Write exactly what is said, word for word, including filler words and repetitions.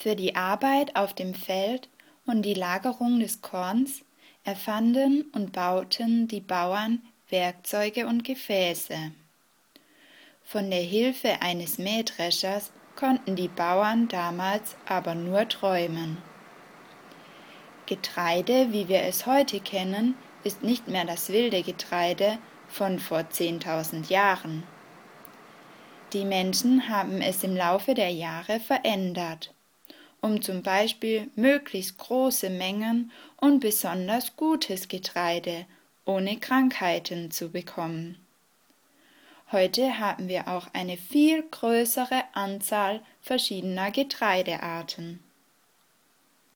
Für die Arbeit auf dem Feld und die Lagerung des Korns erfanden und bauten die Bauern Werkzeuge und Gefäße. Von der Hilfe eines Mähdreschers konnten die Bauern damals aber nur träumen. Getreide, wie wir es heute kennen, ist nicht mehr das wilde Getreide von vor zehntausend Jahren. Die Menschen haben es im Laufe der Jahre verändert, um zum Beispiel möglichst große Mengen und besonders gutes Getreide ohne Krankheiten zu bekommen. Heute haben wir auch eine viel größere Anzahl verschiedener Getreidearten.